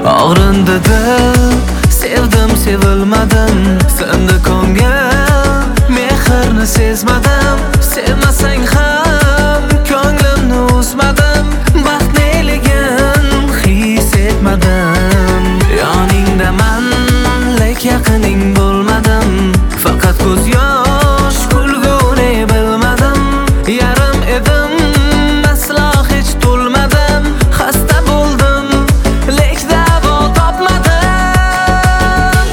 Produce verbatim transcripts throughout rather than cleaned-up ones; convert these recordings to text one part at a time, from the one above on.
Og'rindi dil, sevdim sevilmadim, sindi ko'ngil, mehrni sezmadim. Sevmasang ham ko'nglimni uzmadim, baxt neligin his etmadim. Yoningdaman, lek yaqining bo'lmadim, faqat ko'z yosh kulguni bilmadim. Yarim edim, aslo hech to'lmadim, xasta bo'ldim, lek davo topmadim.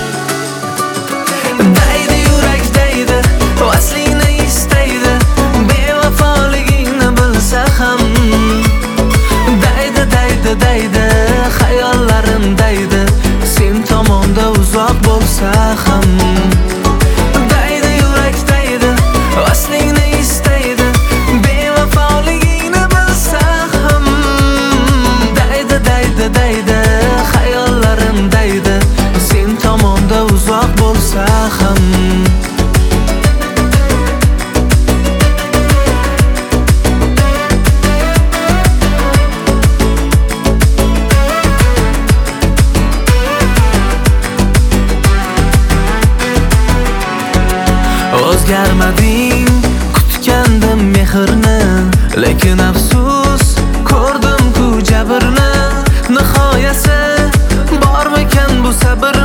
Daydi yurak daydi, vaslingni istaydi, bevafoligingni bilsa ham. Daydi daydi daydi, xayollarim daydi, sen tomonda uzoq bo'lsa ham. Daydi yurak daydi, vaslingni istaydi, bevafoligingni bilsa ham. Daydi daydi daydi, xayollarim daydi, sen tomonda uzoq bo'lsa ham. O'zgarmading, kutgandim mehrni, lekin afsus ko'rdim ku jabrni. Nihoyasi bormikan bu sabr?